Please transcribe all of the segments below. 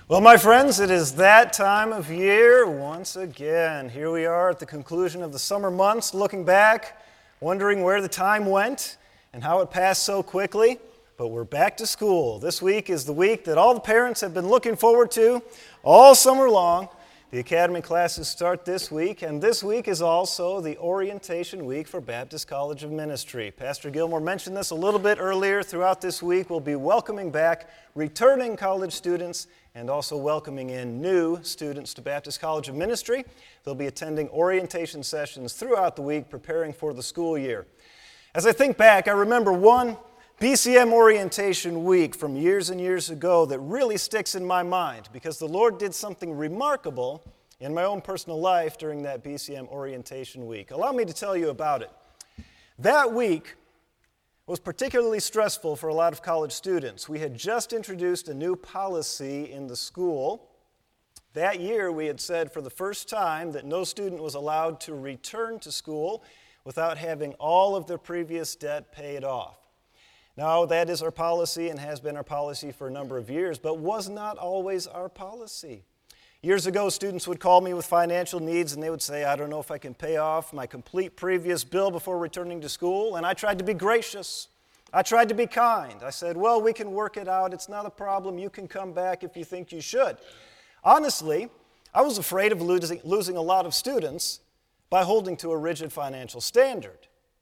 Well, my friends, it is that time of year once again. Here we are at the conclusion of the summer months, looking back, wondering where the time went and how it passed so quickly. But we're back to school. This week is the week that all the parents have been looking forward to all summer long. The academy classes start this week, and this week is also the orientation week for Baptist College of Ministry. Pastor Gilmore mentioned this a little bit earlier. Throughout this week, we'll be welcoming back returning college students and also welcoming in new students to Baptist College of Ministry. They'll be attending orientation sessions throughout the week, preparing for the school year. As I think back, I remember one BCM orientation week from years and years ago that really sticks in my mind because the Lord did something remarkable in my own personal life during that BCM orientation week. Allow me to tell you about it. That week was particularly stressful for a lot of college students. We had just introduced a new policy in the school. That year we had said for the first time that no student was allowed to return to school without having all of their previous debt paid off. Now, that is our policy and has been our policy for a number of years, but was not always our policy. Years ago, students would call me with financial needs and they would say, I don't know if I can pay off my complete previous bill before returning to school. And I tried to be gracious. I tried to be kind. I said, well, we can work it out. It's not a problem. You can come back if you think you should. Honestly, I was afraid of losing a lot of students by holding to a rigid financial standard.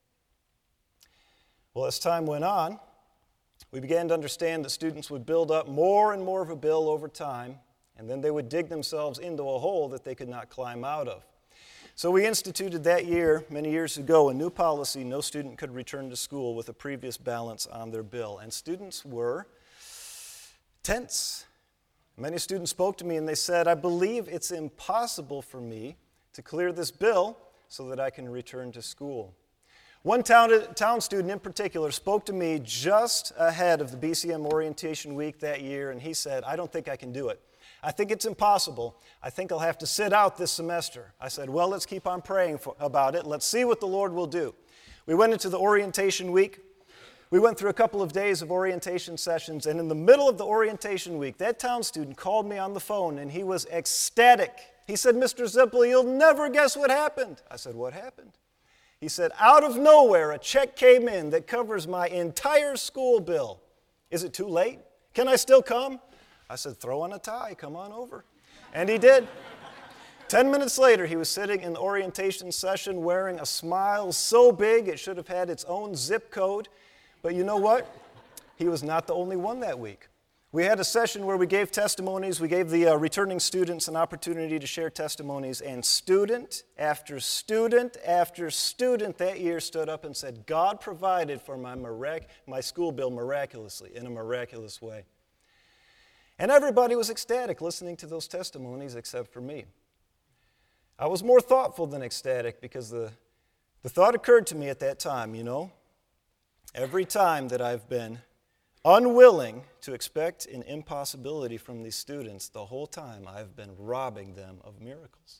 Well, as time went on, we began to understand that students would build up more and more of a bill over time, and then they would dig themselves into a hole that they could not climb out of. So we instituted that year, many years ago, a new policy: no student could return to school with a previous balance on their bill. And students were tense. Many students spoke to me and they said, I believe it's impossible for me to clear this bill so that I can return to school. One town student in particular spoke to me just ahead of the BCM orientation week that year, and he said, I don't think I can do it. I think it's impossible. I think I'll have to sit out this semester. I said, well, let's keep on praying about it. Let's see what the Lord will do. We went into the orientation week. We went through a couple of days of orientation sessions, and in the middle of the orientation week, that town student called me on the phone, and he was ecstatic. He said, Mr. Zippel, you'll never guess what happened. I said, what happened? He said, out of nowhere, a check came in that covers my entire school bill. Is it too late? Can I still come? I said, throw on a tie, come on over. And he did. 10 minutes later, he was sitting in the orientation session wearing a smile so big it should have had its own zip code. But you know what? He was not the only one that week. We had a session where we gave testimonies. We gave the returning students an opportunity to share testimonies, and student after student after student that year stood up and said, God provided for my school bill miraculously, in a miraculous way. And everybody was ecstatic listening to those testimonies except for me. I was more thoughtful than ecstatic because the thought occurred to me at that time, every time that I've been unwilling to expect an impossibility from these students, the whole time I've been robbing them of miracles.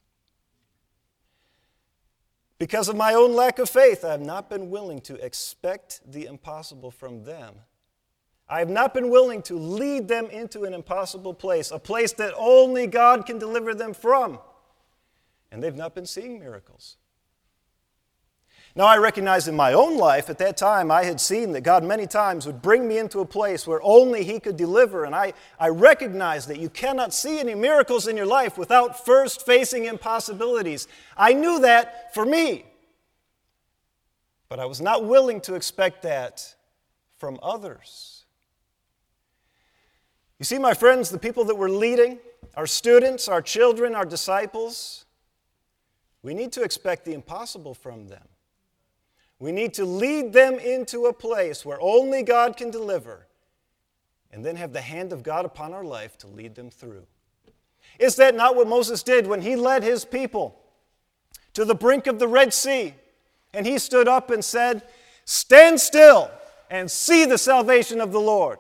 Because of my own lack of faith, I have not been willing to expect the impossible from them. I have not been willing to lead them into an impossible place, a place that only God can deliver them from. And they've not been seeing miracles. Now, I recognize in my own life, at that time, I had seen that God many times would bring me into a place where only He could deliver. And I recognize that you cannot see any miracles in your life without first facing impossibilities. I knew that for me. But I was not willing to expect that from others. You see, my friends, the people that we're leading, our students, our children, our disciples, we need to expect the impossible from them. We need to lead them into a place where only God can deliver, and then have the hand of God upon our life to lead them through. Is that not what Moses did when he led his people to the brink of the Red Sea? And he stood up and said, stand still and see the salvation of the Lord.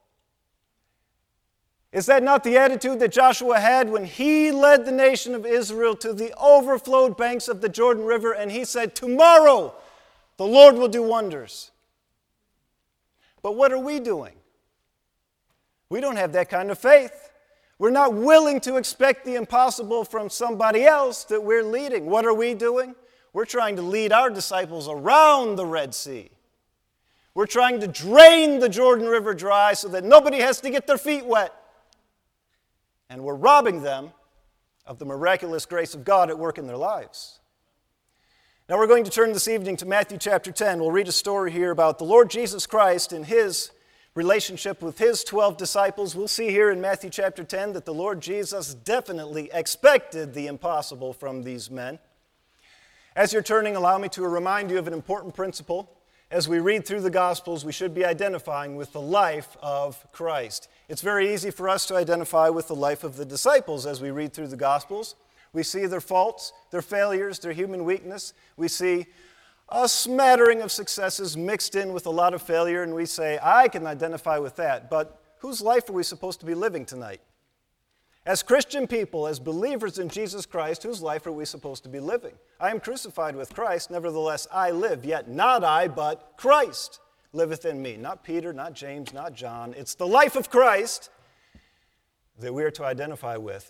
Is that not the attitude that Joshua had when he led the nation of Israel to the overflowed banks of the Jordan River, and he said, tomorrow the Lord will do wonders? But what are we doing? We don't have that kind of faith. We're not willing to expect the impossible from somebody else that we're leading. What are we doing? We're trying to lead our disciples around the Red Sea. We're trying to drain the Jordan River dry so that nobody has to get their feet wet. And we're robbing them of the miraculous grace of God at work in their lives. Now we're going to turn this evening to Matthew chapter 10. We'll read a story here about the Lord Jesus Christ and his relationship with his 12 disciples. We'll see here in Matthew chapter 10 that the Lord Jesus definitely expected the impossible from these men. As you're turning, allow me to remind you of an important principle. As we read through the Gospels, we should be identifying with the life of Christ. It's very easy for us to identify with the life of the disciples as we read through the Gospels. We see their faults, their failures, their human weakness. We see a smattering of successes mixed in with a lot of failure, and we say, I can identify with that. But whose life are we supposed to be living tonight? As Christian people, as believers in Jesus Christ, whose life are we supposed to be living? I am crucified with Christ, nevertheless I live, yet not I, but Christ liveth in me. Not Peter, not James, not John. It's the life of Christ that we are to identify with.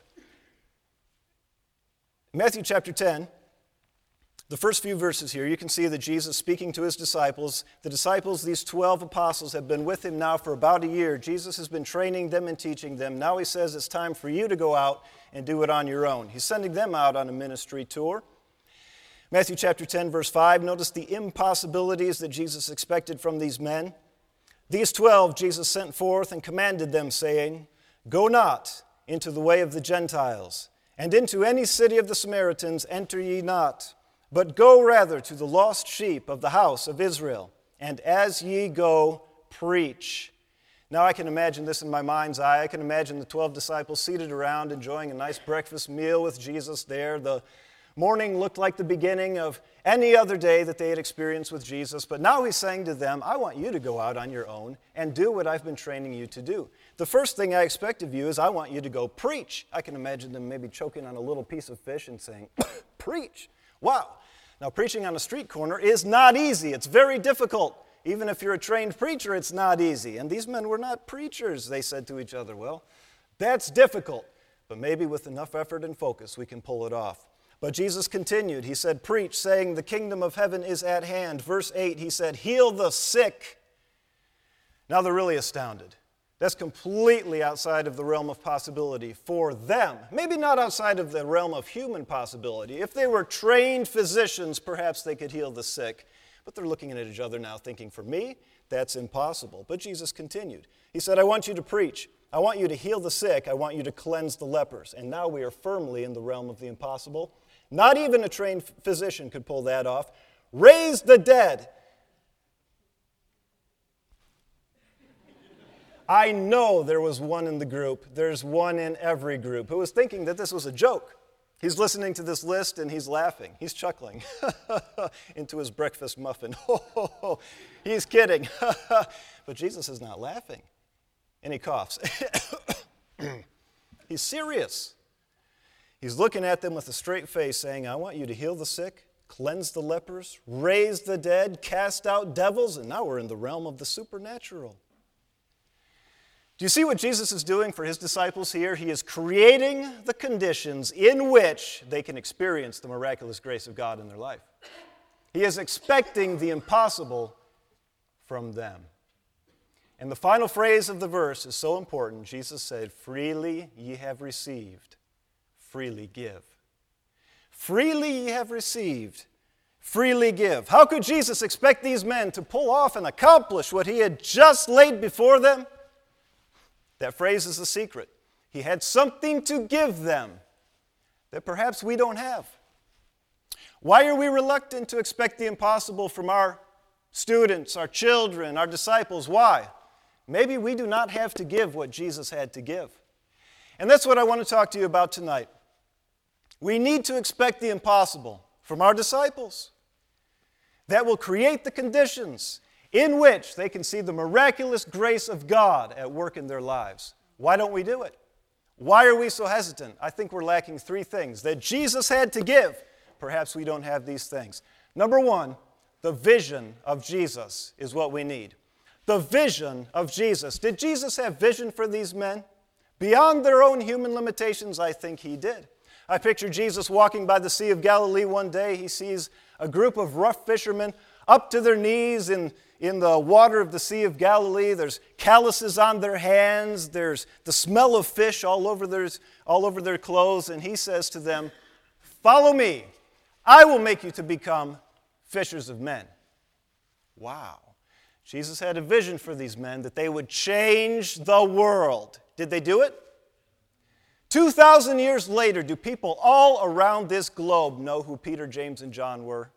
Matthew chapter 10, the first few verses here, you can see that Jesus speaking to his disciples. The disciples, these 12 apostles, have been with him now for about a year. Jesus has been training them and teaching them. Now he says it's time for you to go out and do it on your own. He's sending them out on a ministry tour. Matthew chapter 10, verse 5, notice the impossibilities that Jesus expected from these men. These 12 Jesus sent forth and commanded them, saying, Go not into the way of the Gentiles, and into any city of the Samaritans enter ye not, but go rather to the lost sheep of the house of Israel, and as ye go, preach. Now I can imagine this in my mind's eye. I can imagine the 12 disciples seated around enjoying a nice breakfast meal with Jesus there. The morning looked like the beginning of any other day that they had experienced with Jesus, but now he's saying to them, I want you to go out on your own and do what I've been training you to do. The first thing I expect of you is I want you to go preach. I can imagine them maybe choking on a little piece of fish and saying, preach. Wow. Now, preaching on a street corner is not easy. It's very difficult. Even if you're a trained preacher, it's not easy. And these men were not preachers, they said to each other. Well, that's difficult, but maybe with enough effort and focus, we can pull it off. But Jesus continued. He said, preach, saying, the kingdom of heaven is at hand. Verse 8, he said, heal the sick. Now they're really astounded. That's completely outside of the realm of possibility for them. Maybe not outside of the realm of human possibility. If they were trained physicians, perhaps they could heal the sick. But they're looking at each other now thinking, for me, that's impossible. But Jesus continued. He said, I want you to preach. I want you to heal the sick. I want you to cleanse the lepers. And now we are firmly in the realm of the impossible. Not even a trained physician could pull that off. Raise the dead. I know there was one in the group, there's one in every group, who was thinking that this was a joke. He's listening to this list and he's laughing. He's chuckling into his breakfast muffin. He's kidding. But Jesus is not laughing. And he coughs. He's serious. He's looking at them with a straight face saying, I want you to heal the sick, cleanse the lepers, raise the dead, cast out devils, and now we're in the realm of the supernatural. Do you see what Jesus is doing for his disciples here? He is creating the conditions in which they can experience the miraculous grace of God in their life. He is expecting the impossible from them. And the final phrase of the verse is so important. Jesus said, freely ye have received, freely give. Freely ye have received, freely give. How could Jesus expect these men to pull off and accomplish what he had just laid before them? That phrase is the secret. He had something to give them that perhaps we don't have. Why are we reluctant to expect the impossible from our students, our children, our disciples? Why? Maybe we do not have to give what Jesus had to give. And that's what I want to talk to you about tonight. We need to expect the impossible from our disciples that will create the conditions in which they can see the miraculous grace of God at work in their lives. Why don't we do it? Why are we so hesitant? I think we're lacking three things that Jesus had to give. Perhaps we don't have these things. Number one, the vision of Jesus is what we need. The vision of Jesus. Did Jesus have vision for these men? Beyond their own human limitations, I think he did. I picture Jesus walking by the Sea of Galilee one day. He sees a group of rough fishermen up to their knees in the water of the Sea of Galilee. There's calluses on their hands. There's the smell of fish all over their clothes. And he says to them, "Follow me. I will make you to become fishers of men." Wow. Jesus had a vision for these men that they would change the world. Did they do it? 2,000 years later, do people all around this globe know who Peter, James, and John were?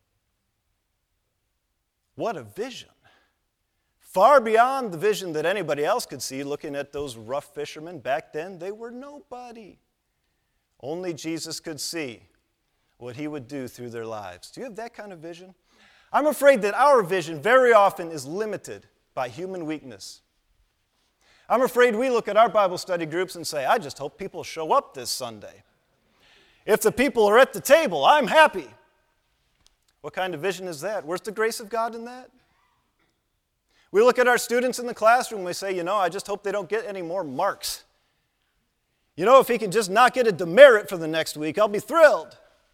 What a vision. Far beyond the vision that anybody else could see looking at those rough fishermen. Back then, they were nobody. Only Jesus could see what he would do through their lives. Do you have that kind of vision? I'm afraid that our vision very often is limited by human weakness. I'm afraid we look at our Bible study groups and say, "I just hope people show up this Sunday. If the people are at the table, I'm happy." What kind of vision is that? Where's the grace of God in that? We look at our students in the classroom and we say, "I just hope they don't get any more marks. If he can just not get a demerit for the next week, I'll be thrilled."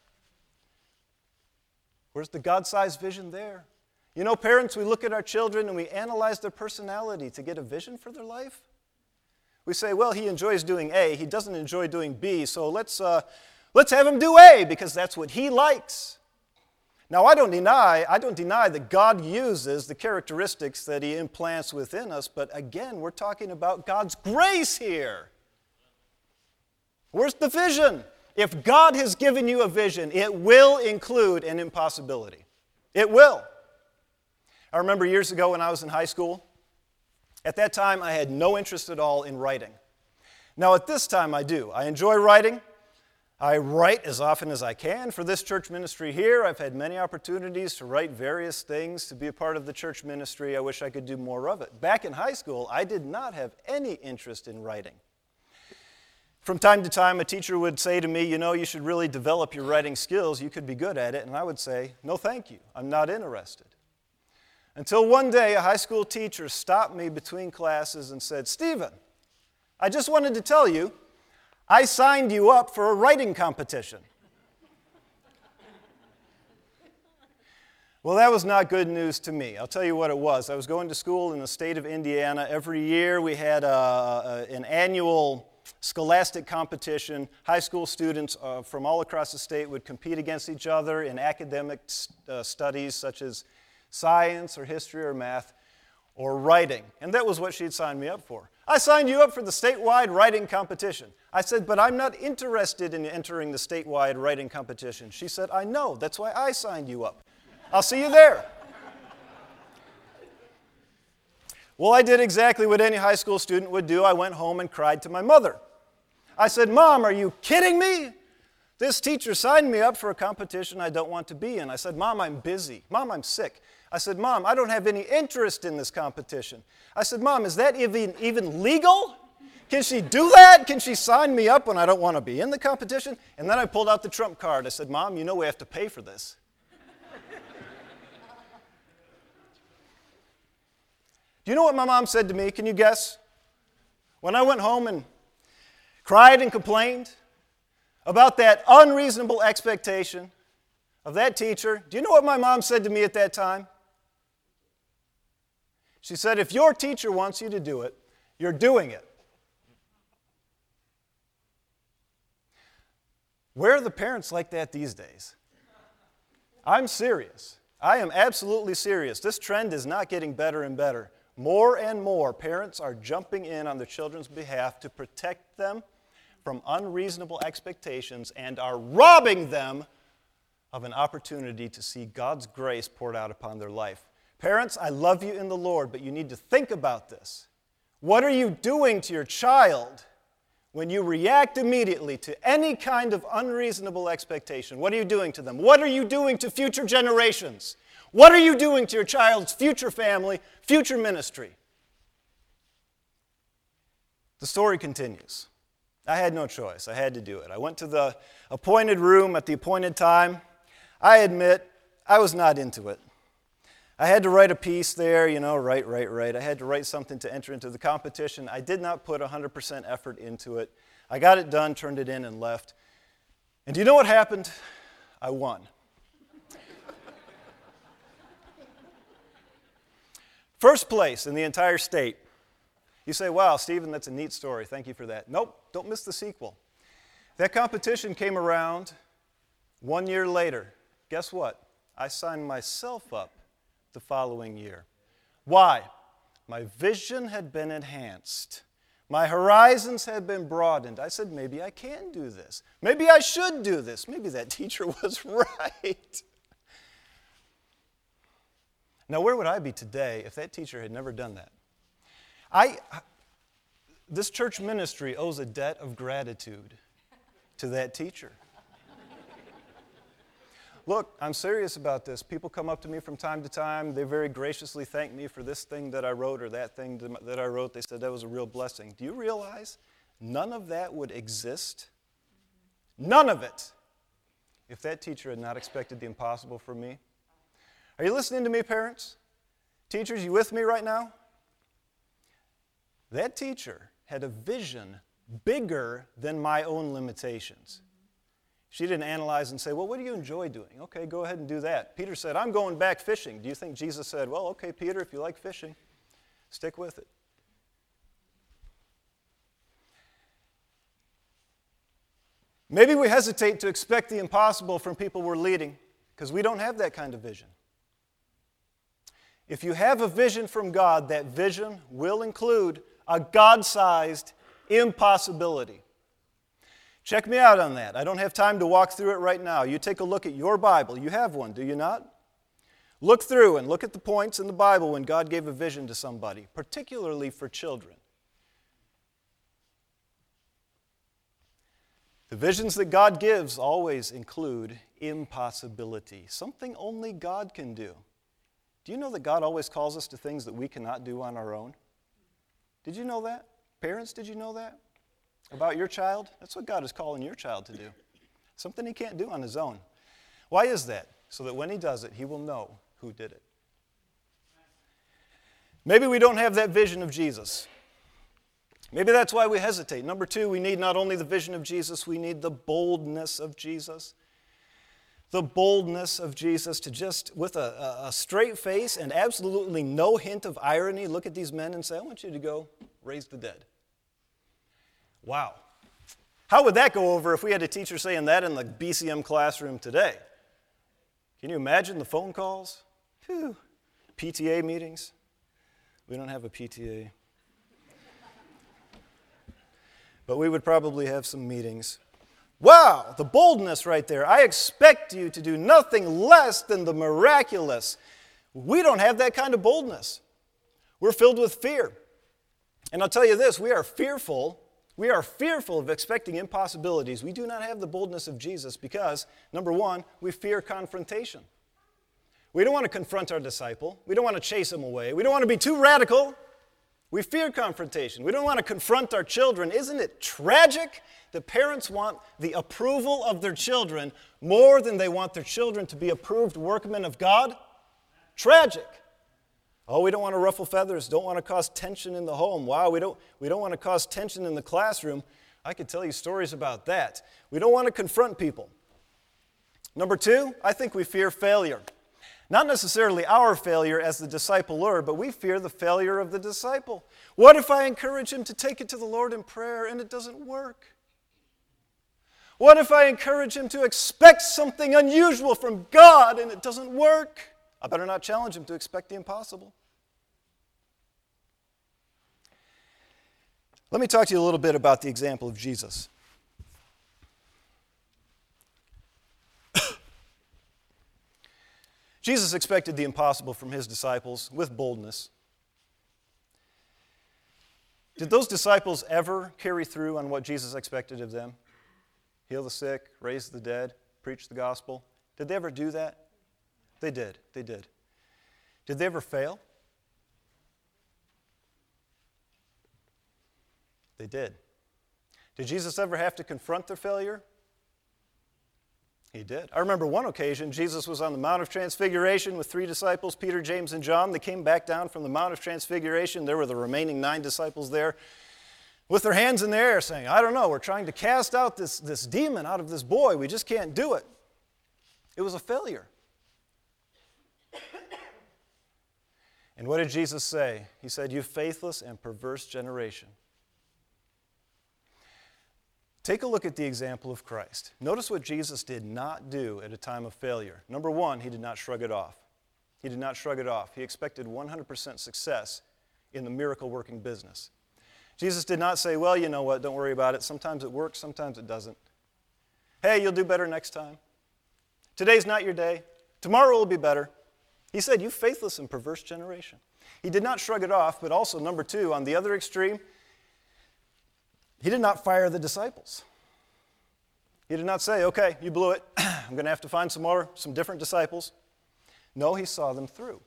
Where's the God-sized vision there? Parents, we look at our children and we analyze their personality to get a vision for their life. We say, "Well, he enjoys doing A, he doesn't enjoy doing B, so let's have him do A because that's what he likes." Now, I don't deny that God uses the characteristics that he implants within us, but again, we're talking about God's grace here. Where's the vision? If God has given you a vision, it will include an impossibility. It will. I remember years ago when I was in high school, at that time I had no interest at all in writing. Now at this time I do. I enjoy writing. I write as often as I can for this church ministry here. I've had many opportunities to write various things, to be a part of the church ministry. I wish I could do more of it. Back in high school, I did not have any interest in writing. From time to time, a teacher would say to me, "You should really develop your writing skills. You could be good at it." And I would say, "No, thank you. I'm not interested." Until one day, a high school teacher stopped me between classes and said, "Stephen, I just wanted to tell you, I signed you up for a writing competition." Well, that was not good news to me. I'll tell you what it was. I was going to school in the state of Indiana. Every year we had an annual scholastic competition. High school students from all across the state would compete against each other in academic studies such as science or history or math or writing. And that was what she'd signed me up for. "I signed you up for the statewide writing competition." I said, "But I'm not interested in entering the statewide writing competition." She said, "I know, that's why I signed you up. I'll see you there." Well, I did exactly what any high school student would do. I went home and cried to my mother. I said, "Mom, are you kidding me? This teacher signed me up for a competition I don't want to be in." I said, "Mom, I'm busy. Mom, I'm sick." I said, "Mom, I don't have any interest in this competition." I said, "Mom, is that even legal? Can she do that? Can she sign me up when I don't want to be in the competition?" And then I pulled out the trump card. I said, "Mom, we have to pay for this." Do you know what my mom said to me? Can you guess? When I went home and cried and complained about that unreasonable expectation of that teacher, do you know what my mom said to me at that time? She said, "If your teacher wants you to do it, you're doing it." Where are the parents like that these days? I'm serious. I am absolutely serious. This trend is not getting better and better. More and more parents are jumping in on their children's behalf to protect them from unreasonable expectations and are robbing them of an opportunity to see God's grace poured out upon their life. Parents, I love you in the Lord, but you need to think about this. What are you doing to your child when you react immediately to any kind of unreasonable expectation? What are you doing to them? What are you doing to future generations? What are you doing to your child's future family, future ministry? The story continues. I had no choice. I had to do it. I went to the appointed room at the appointed time. I admit, I was not into it. I had to write a piece there, write. I had to write something to enter into the competition. I did not put 100% effort into it. I got it done, turned it in, and left. And do you know what happened? I won. First place in the entire state. You say, wow, Stephen, that's a neat story. Thank you for that. Nope, don't miss the sequel. That competition came around 1 year later. Guess what? I signed myself up the following year. Why? My vision had been enhanced. My horizons had been broadened. I said, maybe I can do this. Maybe I should do this. Maybe that teacher was right. Now, where would I be today if that teacher had never done that? This church ministry owes a debt of gratitude to that teacher. Look, I'm serious about this. People come up to me from time to time. They very graciously thank me for this thing that I wrote or that thing that I wrote. They said that was a real blessing. Do you realize none of that would exist? None of it, if that teacher had not expected the impossible from me. Are you listening to me, parents? Teachers, you with me right now? That teacher had a vision bigger than my own limitations. She didn't analyze and say, well, what do you enjoy doing? Okay, go ahead and do that. Peter said, I'm going back fishing. Do you think Jesus said, well, okay, Peter, if you like fishing, stick with it? Maybe we hesitate to expect the impossible from people we're leading because we don't have that kind of vision. If you have a vision from God, that vision will include a God-sized impossibility. Check me out on that. I don't have time to walk through it right now. You take a look at your Bible. You have one, do you not? Look through and look at the points in the Bible when God gave a vision to somebody, particularly for children. The visions that God gives always include impossibility, something only God can do. Do you know that God always calls us to things that we cannot do on our own? Did you know that? Parents, did you know that? About your child? That's what God is calling your child to do. Something he can't do on his own. Why is that? So that when he does it, he will know who did it. Maybe we don't have that vision of Jesus. Maybe that's why we hesitate. Number two, we need not only the vision of Jesus, we need the boldness of Jesus. The boldness of Jesus to just, with a straight face and absolutely no hint of irony, look at these men and say, I want you to go raise the dead. Wow. How would that go over if we had a teacher saying that in the BCM classroom today? Can you imagine the phone calls? Phew. PTA meetings? We don't have a PTA. But we would probably have some meetings. Wow, the boldness right there. I expect you to do nothing less than the miraculous. We don't have that kind of boldness. We're filled with fear. And I'll tell you this, we are fearful of expecting impossibilities. We do not have the boldness of Jesus because, number one, we fear confrontation. We don't want to confront our disciple. We don't want to chase him away. We don't want to be too radical. We fear confrontation. We don't want to confront our children. Isn't it tragic that parents want the approval of their children more than they want their children to be approved workmen of God? Tragic. Oh, we don't want to ruffle feathers, don't want to cause tension in the home. Wow, we don't want to cause tension in the classroom. I could tell you stories about that. We don't want to confront people. Number two, I think we fear failure. Not necessarily our failure as the discipler, but we fear the failure of the disciple. What if I encourage him to take it to the Lord in prayer and it doesn't work? What if I encourage him to expect something unusual from God and it doesn't work? I better not challenge him to expect the impossible. Let me talk to you a little bit about the example of Jesus. Jesus expected the impossible from his disciples with boldness. Did those disciples ever carry through on what Jesus expected of them? Heal the sick, raise the dead, preach the gospel? Did they ever do that? They did. Did they ever fail? They did. Did Jesus ever have to confront their failure? He did. I remember one occasion, Jesus was on the Mount of Transfiguration with 3 disciples, Peter, James, and John. They came back down from the Mount of Transfiguration. There were the remaining 9 disciples there with their hands in the air saying, I don't know, we're trying to cast out this demon out of this boy. We just can't do it. It was a failure. And what did Jesus say? He said, you faithless and perverse generation. Take a look at the example of Christ. Notice what Jesus did not do at a time of failure. Number one, he did not shrug it off. He did not shrug it off. He expected 100% success in the miracle-working business. Jesus did not say, well, you know what, don't worry about it. Sometimes it works, sometimes it doesn't. Hey, you'll do better next time. Today's not your day. Tomorrow will be better. He said, you faithless and perverse generation. He did not shrug it off, but also, number two, on the other extreme, he did not fire the disciples. He did not say, okay, you blew it. I'm going to have to find some different disciples. No, he saw them through.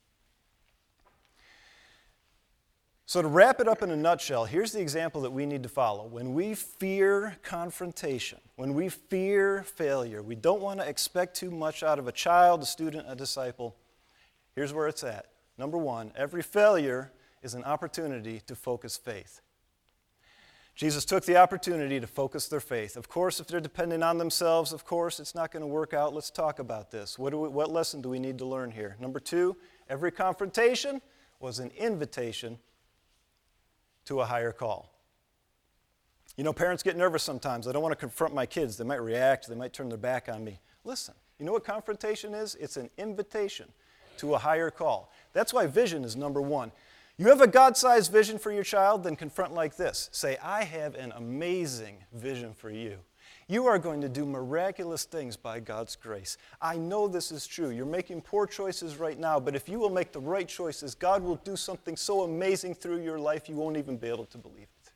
So to wrap it up in a nutshell, here's the example that we need to follow. When we fear confrontation, when we fear failure, we don't want to expect too much out of a child, a student, a disciple. Here's where it's at. Number one, every failure is an opportunity to focus faith. Jesus took the opportunity to focus their faith. Of course, if they're dependent on themselves, of course, it's not going to work out. Let's talk about this. What lesson do we need to learn here? Number two, every confrontation was an invitation to a higher call. You know, parents get nervous sometimes. I don't want to confront my kids. They might react. They might turn their back on me. Listen, you know what confrontation is? It's an invitation to a higher call. That's why vision is number one. You have a God-sized vision for your child, then confront like this. Say, I have an amazing vision for you. You are going to do miraculous things by God's grace. I know this is true. You're making poor choices right now, but if you will make the right choices, God will do something so amazing through your life you won't even be able to believe it.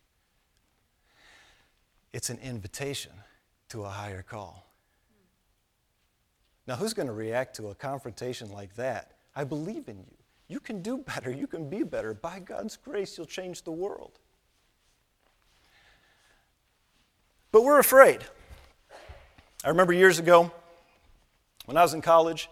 It's an invitation to a higher call. Now, who's going to react to a confrontation like that? I believe in you. You can do better. You can be better. By God's grace, you'll change the world. But we're afraid. I remember years ago, when I was in college,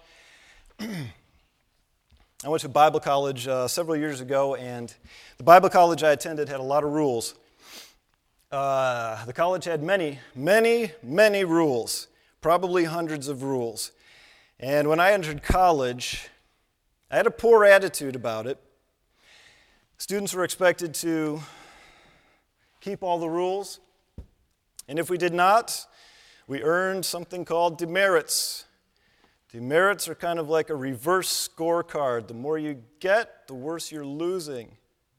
I went to Bible college several years ago, and the Bible college I attended had a lot of rules. The college had many, many, many rules, probably hundreds of rules. And when I entered college, I had a poor attitude about it. Students were expected to keep all the rules, and if we did not, we earned something called demerits. Demerits are kind of like a reverse scorecard. The more you get, the worse you're losing.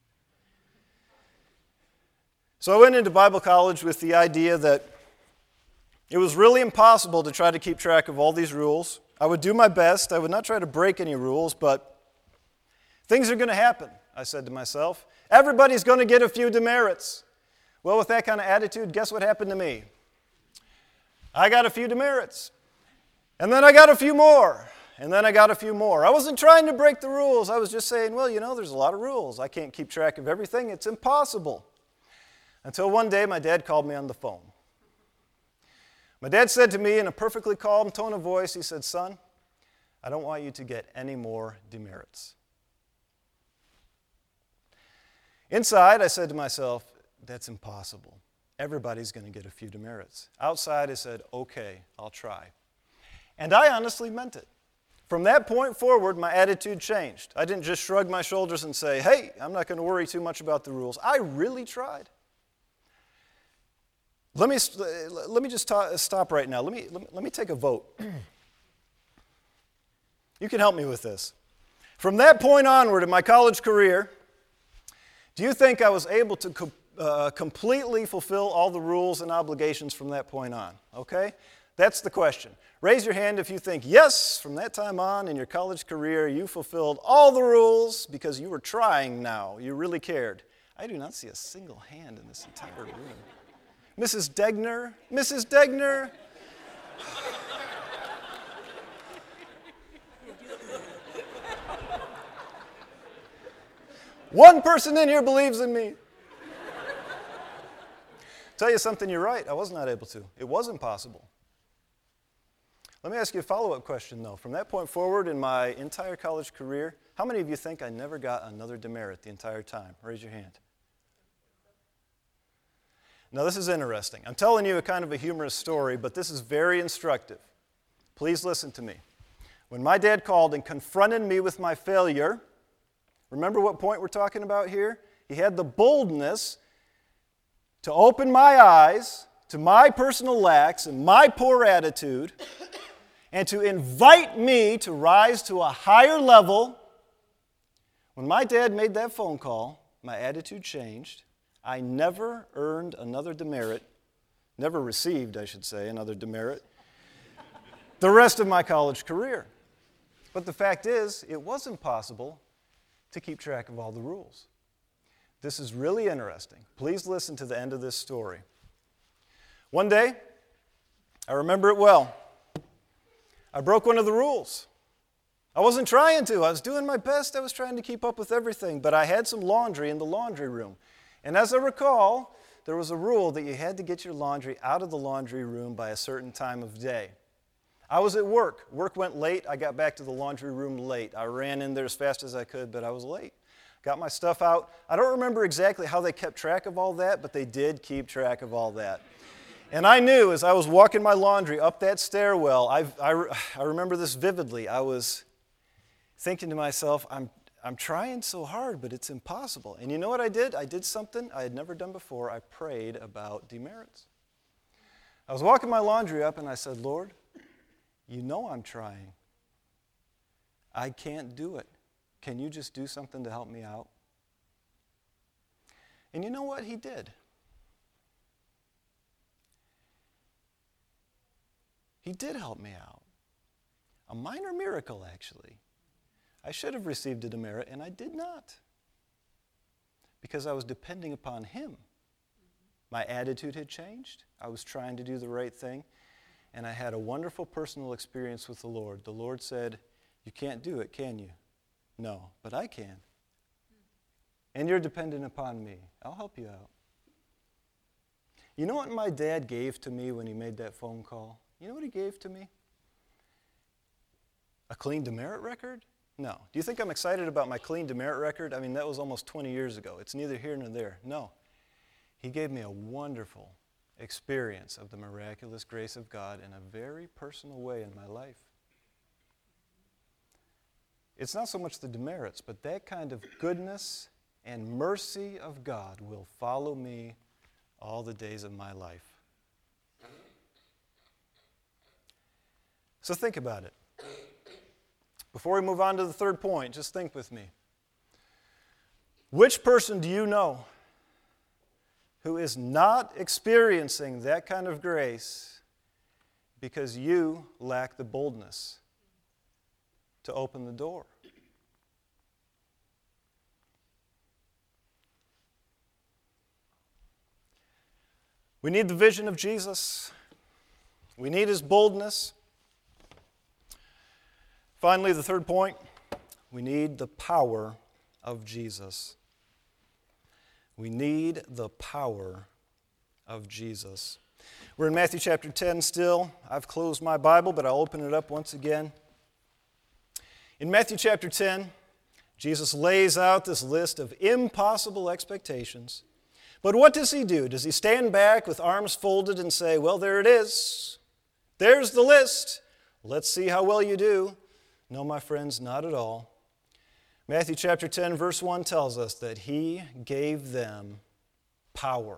So I went into Bible college with the idea that it was really impossible to try to keep track of all these rules. I would do my best. I would not try to break any rules, but things are going to happen, I said to myself. Everybody's going to get a few demerits. Well, with that kind of attitude, guess what happened to me? I got a few demerits. And then I got a few more. And then I got a few more. I wasn't trying to break the rules. I was just saying, well, you know, there's a lot of rules. I can't keep track of everything. It's impossible. Until one day, my dad called me on the phone. My dad said to me in a perfectly calm tone of voice, he said, son, I don't want you to get any more demerits. Inside, I said to myself, that's impossible. Everybody's going to get a few demerits. Outside, I said, okay, I'll try. And I honestly meant it. From that point forward, my attitude changed. I didn't just shrug my shoulders and say, hey, I'm not going to worry too much about the rules. I really tried. Let me just stop right now. Let me take a vote. You can help me with this. From that point onward in my college career, do you think I was able to completely fulfill all the rules and obligations from that point on? Okay? That's the question. Raise your hand if you think, yes, from that time on in your college career, you fulfilled all the rules because you were trying now. You really cared. I do not see a single hand in this entire room. Mrs. Degner? Mrs. Degner? One person in here believes in me. Tell you something, you're right. I was not able to. It was impossible. Let me ask you a follow-up question, though. From that point forward in my entire college career, how many of you think I never got another demerit the entire time? Raise your hand. Now, this is interesting. I'm telling you a kind of a humorous story, but this is very instructive. Please listen to me. When my dad called and confronted me with my failure, remember what point we're talking about here? He had the boldness to open my eyes to my personal lacks and my poor attitude, and to invite me to rise to a higher level. When my dad made that phone call, my attitude changed. I never earned another demerit, never received, I should say, another demerit, the rest of my college career. But the fact is, it wasn't possible to keep track of all the rules. This is really interesting. Please listen to the end of this story. One day, I remember it well, I broke one of the rules. I wasn't trying to. I was doing my best. I was trying to keep up with everything, but I had some laundry in the laundry room. And as I recall, there was a rule that you had to get your laundry out of the laundry room by a certain time of day. I was at work. Work went late. I got back to the laundry room late. I ran in there as fast as I could, but I was late. Got my stuff out. I don't remember exactly how they kept track of all that, but they did keep track of all that. And I knew as I was walking my laundry up that stairwell, I remember this vividly. I was thinking to myself, I'm trying so hard, but it's impossible. And you know what I did? I did something I had never done before. I prayed about demerits. I was walking my laundry up and I said, Lord, you know I'm trying. I can't do it. Can you just do something to help me out? And you know what? He did. He did help me out. A minor miracle, actually. I should have received a demerit, and I did not. Because I was depending upon him. My attitude had changed. I was trying to do the right thing. And I had a wonderful personal experience with the Lord. The Lord said, you can't do it, can you? No, but I can. And you're dependent upon me. I'll help you out. You know what my dad gave to me when he made that phone call? You know what he gave to me? A clean demerit record? No. Do you think I'm excited about my clean demerit record? I mean, that was almost 20 years ago. It's neither here nor there. No. He gave me a wonderful experience of the miraculous grace of God in a very personal way in my life. It's not so much the demerits, but that kind of goodness and mercy of God will follow me all the days of my life. So think about it. Before we move on to the third point, just think with me. Which person do you know who is not experiencing that kind of grace because you lack the boldness to open the door? We need the vision of Jesus. We need his boldness. Finally, the third point, we need the power of Jesus. We need the power of Jesus. We're in Matthew chapter 10 still. I've closed my Bible, but I'll open it up once again. In Matthew chapter 10, Jesus lays out this list of impossible expectations. But what does he do? Does he stand back with arms folded and say, well, there it is. There's the list. Let's see how well you do. No, my friends, not at all. Matthew chapter 10, verse 1 tells us that he gave them power.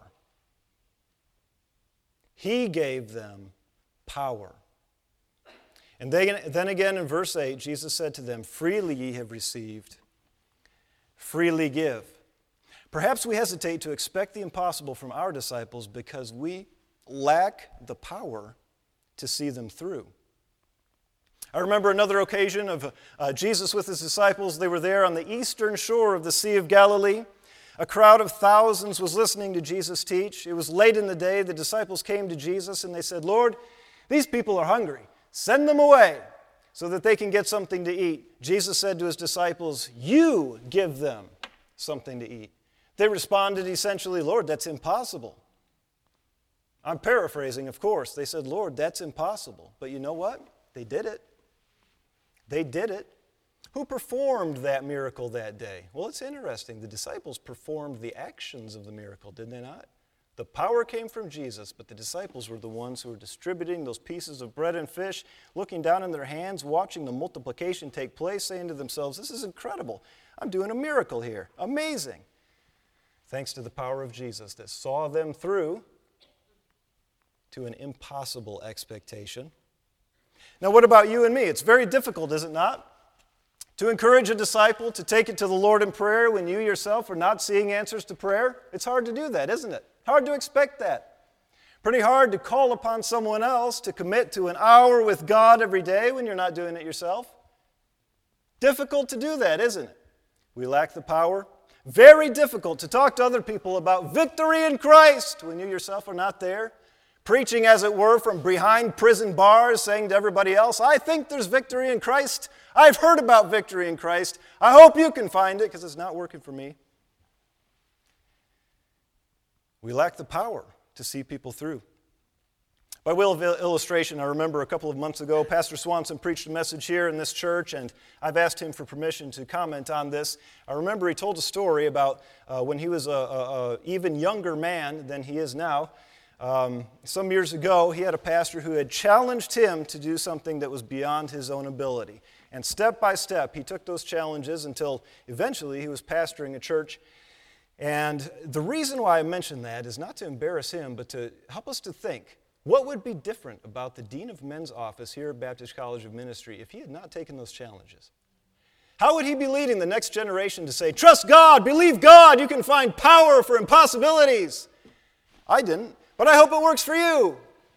He gave them power. And then again in verse 8, Jesus said to them, freely ye have received, freely give. Perhaps we hesitate to expect the impossible from our disciples because we lack the power to see them through. I remember another occasion of Jesus with his disciples. They were there on the eastern shore of the Sea of Galilee. A crowd of thousands was listening to Jesus teach. It was late in the day. The disciples came to Jesus and they said, Lord, these people are hungry. Send them away so that they can get something to eat. Jesus said to his disciples, you give them something to eat. They responded essentially, Lord, that's impossible. I'm paraphrasing, of course. They said, Lord, that's impossible. But you know what? They did it. They did it. Who performed that miracle that day? Well, it's interesting. The disciples performed the actions of the miracle, did they not? The power came from Jesus, but the disciples were the ones who were distributing those pieces of bread and fish, looking down in their hands, watching the multiplication take place, saying to themselves, this is incredible. I'm doing a miracle here. Amazing. Thanks to the power of Jesus that saw them through to an impossible expectation. Now, what about you and me? It's very difficult, is it not? To encourage a disciple to take it to the Lord in prayer when you yourself are not seeing answers to prayer. It's hard to do that, isn't it? Hard to expect that. Pretty hard to call upon someone else to commit to an hour with God every day when you're not doing it yourself. Difficult to do that, isn't it? We lack the power. Very difficult to talk to other people about victory in Christ when you yourself are not there. Preaching, as it were, from behind prison bars, saying to everybody else, I think there's victory in Christ. I've heard about victory in Christ. I hope you can find it because it's not working for me. We lack the power to see people through. By way of illustration, I remember a couple of months ago, Pastor Swanson preached a message here in this church, and I've asked him for permission to comment on this. I remember he told a story about when he was an even younger man than he is now. Some years ago, he had a pastor who had challenged him to do something that was beyond his own ability. And step by step, he took those challenges until eventually he was pastoring a church. And the reason why I mention that is not to embarrass him, but to help us to think, what would be different about the Dean of Men's office here at Baptist College of Ministry if he had not taken those challenges? How would he be leading the next generation to say, trust God, believe God, you can find power for impossibilities? I didn't, but I hope it works for you.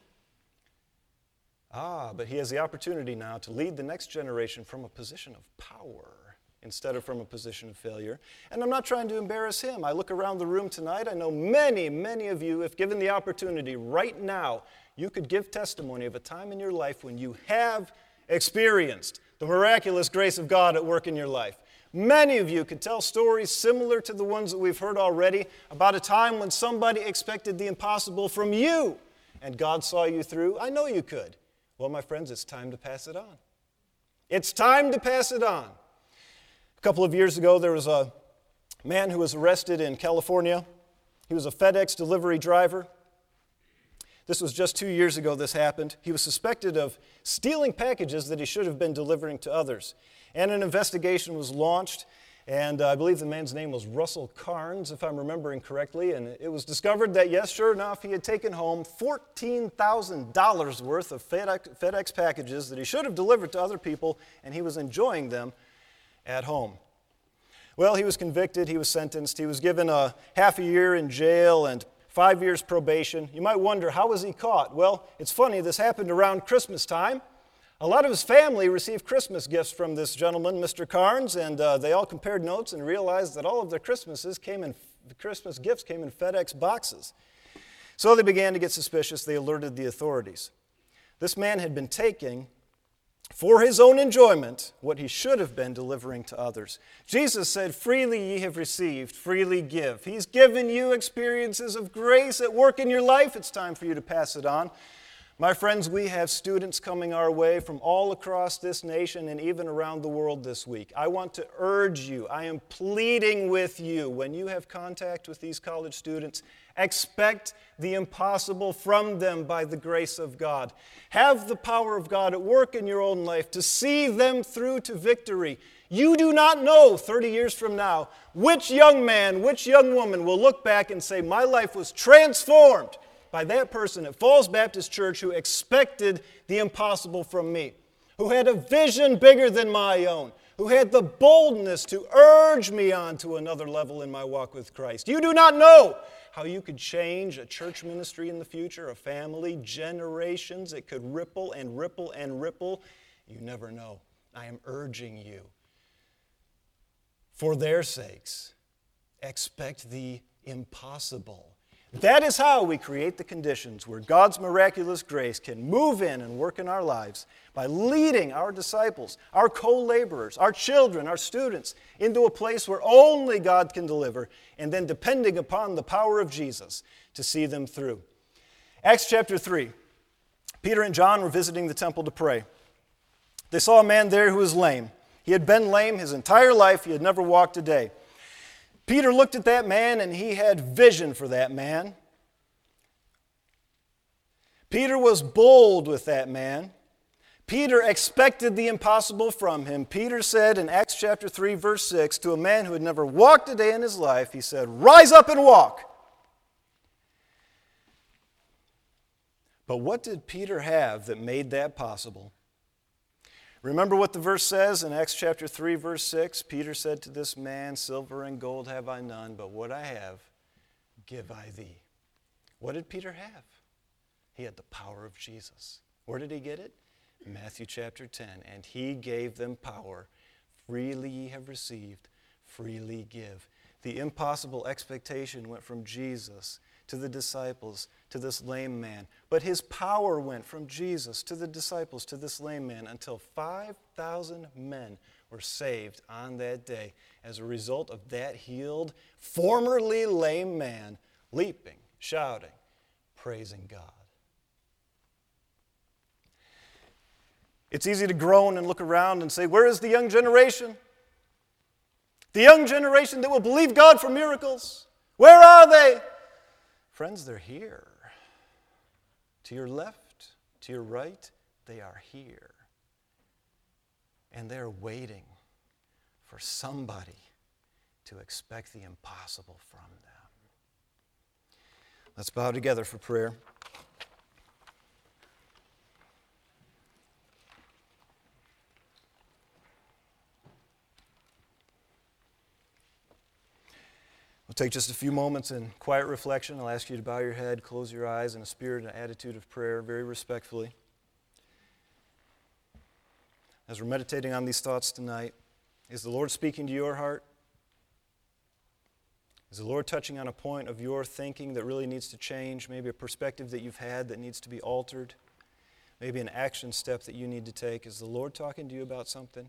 But he has the opportunity now to lead the next generation from a position of power instead of from a position of failure. And I'm not trying to embarrass him. I look around the room tonight. I know many, many of you, if given the opportunity right now, you could give testimony of a time in your life when you have experienced the miraculous grace of God at work in your life. Many of you could tell stories similar to the ones that we've heard already about a time when somebody expected the impossible from you and God saw you through. I know you could. Well, my friends, it's time to pass it on. It's time to pass it on. A couple of years ago, there was a man who was arrested in California. He was a FedEx delivery driver. This was just 2 years ago this happened. He was suspected of stealing packages that he should have been delivering to others. And an investigation was launched, and I believe the man's name was Russell Carnes, if I'm remembering correctly, and it was discovered that, yes, sure enough, he had taken home $14,000 worth of FedEx packages that he should have delivered to other people, and he was enjoying them at home. Well, he was convicted, he was sentenced, he was given a half a year in jail and 5 years probation. You might wonder, how was he caught? Well, it's funny, this happened around Christmas time. A lot of his family received Christmas gifts from this gentleman, Mr. Carnes, and they all compared notes and realized that all of their Christmas gifts came in FedEx boxes. So they began to get suspicious. They alerted the authorities. This man had been taking, for his own enjoyment, what he should have been delivering to others. Jesus said, freely ye have received, freely give. He's given you experiences of grace at work in your life. It's time for you to pass it on. My friends, we have students coming our way from all across this nation and even around the world this week. I want to urge you, I am pleading with you, when you have contact with these college students, expect the impossible from them by the grace of God. Have the power of God at work in your own life to see them through to victory. You do not know 30 years from now which young man, which young woman will look back and say, my life was transformed by that person at Falls Baptist Church who expected the impossible from me, who had a vision bigger than my own, who had the boldness to urge me on to another level in my walk with Christ. You do not know how you could change a church ministry in the future, a family, generations. It could ripple and ripple and ripple. You never know. I am urging you, for their sakes, expect the impossible. That is how we create the conditions where God's miraculous grace can move in and work in our lives by leading our disciples, our co-laborers, our children, our students into a place where only God can deliver, and then depending upon the power of Jesus to see them through. Acts chapter 3. Peter and John were visiting the temple to pray. They saw a man there who was lame. He had been lame his entire life. He had never walked a day. Peter looked at that man and he had vision for that man. Peter was bold with that man. Peter expected the impossible from him. Peter said in Acts chapter 3, verse 6, to a man who had never walked a day in his life, he said, "Rise up and walk." But what did Peter have that made that possible? Remember what the verse says in Acts chapter 3, verse 6? Peter said to this man, "Silver and gold have I none, but what I have, give I thee." What did Peter have? He had the power of Jesus. Where did he get it? Matthew chapter 10. And he gave them power. Freely ye have received, freely give. The impossible expectation went from Jesus to the disciples, to this lame man. But his power went from Jesus to the disciples, to this lame man, until 5,000 men were saved on that day as a result of that healed, formerly lame man leaping, shouting, praising God. It's easy to groan and look around and say, where is the young generation? The young generation that will believe God for miracles. Where are they? Friends, they're here. To your left, to your right, they are here. And they're waiting for somebody to expect the impossible from them. Let's bow together for prayer. We'll take just a few moments in quiet reflection. I'll ask you to bow your head, close your eyes in a spirit and attitude of prayer, very respectfully. As we're meditating on these thoughts tonight, is the Lord speaking to your heart? Is the Lord touching on a point of your thinking that really needs to change? Maybe a perspective that you've had that needs to be altered? Maybe an action step that you need to take? Is the Lord talking to you about something?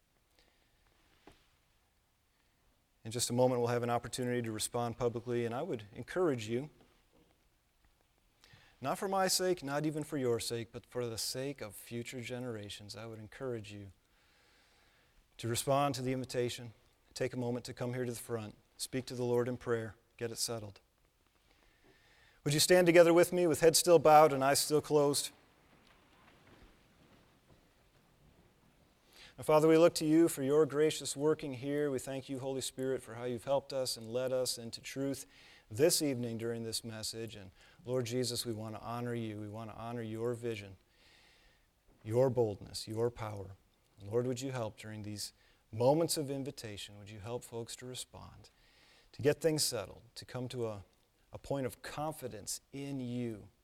In just a moment, we'll have an opportunity to respond publicly, and I would encourage you, not for my sake, not even for your sake, but for the sake of future generations, I would encourage you to respond to the invitation, take a moment to come here to the front, speak to the Lord in prayer, get it settled. Would you stand together with me with head still bowed and eyes still closed? Now, Father, we look to you for your gracious working here. We thank you, Holy Spirit, for how you've helped us and led us into truth this evening during this message. And Lord Jesus, we want to honor you. We want to honor your vision, your boldness, your power. And Lord, would you help during these moments of invitation? Would you help folks to respond, to get things settled, to come to a point of confidence in you?